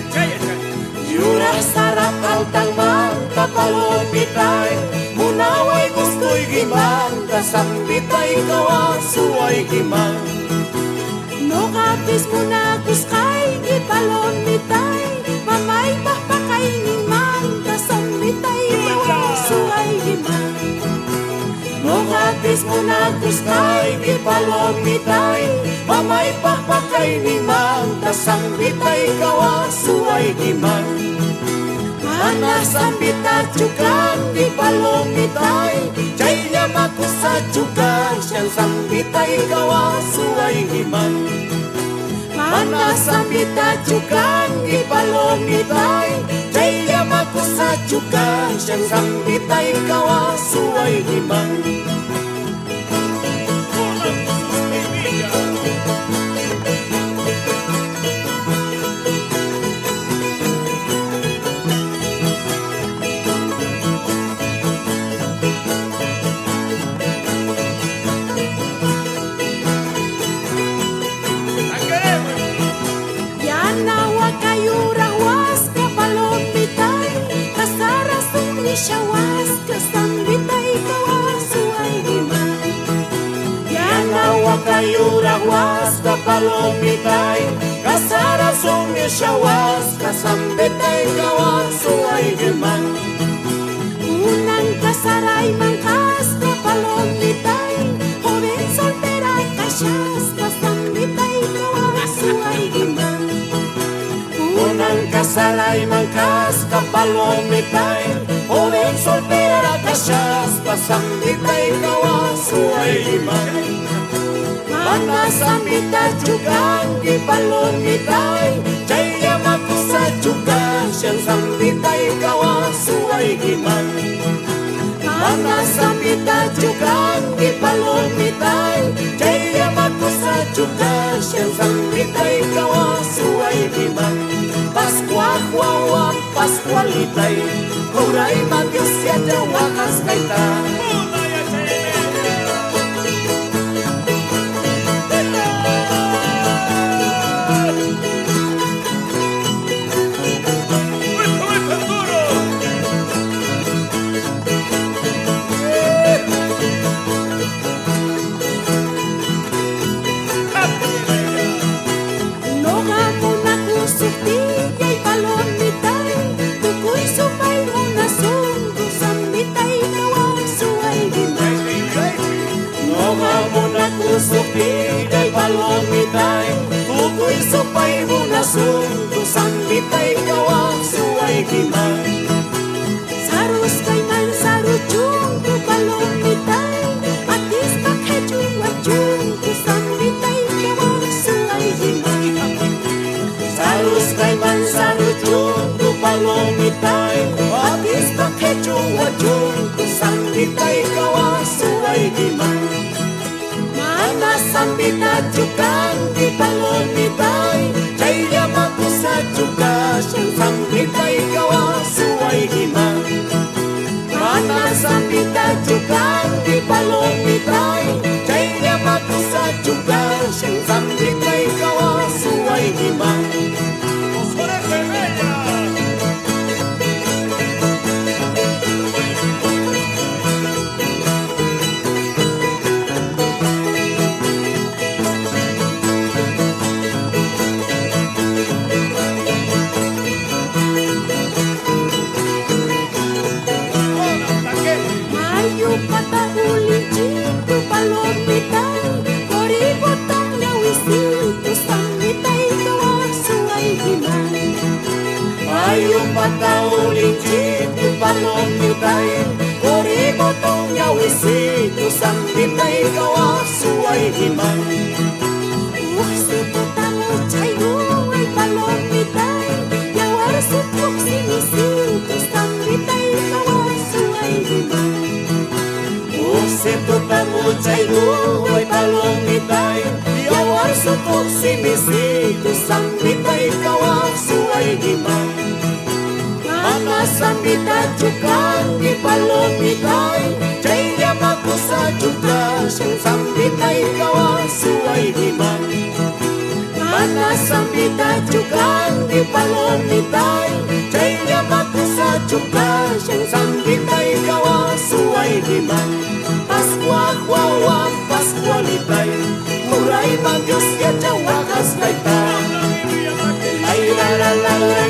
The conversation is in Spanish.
Yurang sarap ang tangmang kapalupitay, munaway gusto'y gimang, kasambitay kawa suway gimang. No kapis mo na kuskay, ipalomitay, mamay pakpakay ni man, kasambitay kawa suway gimang. No kapis mo na kuskay, ipalomitay, mamay pakpakay ni man, kasambitay kawa suway gimang. Manasambita cukang ipalomitay, jaya makusa cukang siyang sambitay kawa suway gimang. Manasambita cukang ipalomitay, jaya makusa cukang siyang sambitay kawa suway gimang. Shawas kasambitay kawa suway gimang. Yanawa kayurawas kapalomitay, kasarasong isyawas kasambitay kawa suway gimang. Unang kasaray mangkas kapalomitay, joven soltera kasyas kasambitay kawa suway gimang. Unang kasaray mangkas kapalomitay, joven soltera kasyas pasambitay kawa suway gimang. Manasambita cukang ipalomitay, jaya makusa cukang siyang sambitay kawa suway gimang. Manasambita cukang ipalomitay, jaya makusa cukang siyang sambitay kawa suway gimang. Paskual paskualitay, kuray magyusya jawakas kaita. Supi kay palomitay, tukoy supay mo na sunto, sambitay kawa suway gimang. Sarus kay man saruchung tu palomitay, atis pakhechung wachung tu sambitay kawa suway gimang. Sarus kay man saruchung tu palomitay, atis pakhechung wachung tu sambitay kawa suway gimang. Manasambita cukang ipalomitay, jaya makusa cuka siyang sambitay kawa suway gimang. Manasambita cukang ipalomitay, jaya makusa cuka siyang sambitay kawa suway gimang. Ayong patauling chito palomitay, kori botong yawisito sambitay kawa suway gimang. Sito tamo chayo ay palomitay, yawar sutok sinisito sambitay kawa suway gimang. Sito tamo chayo ay palomitay, yawar sutok sinisito sambitay kawa suway gimang. Manasambita cukang ipalomitay, jaya makusa cukang siyang sambitay kawa suway gimang. Mana sambita cukang di palomitay Chaynya makusa cukang siyang sambitay kawa suway diman Paskwa kwawa paskwalitay Muray magyos ya jawakas kay ta Ay la la la la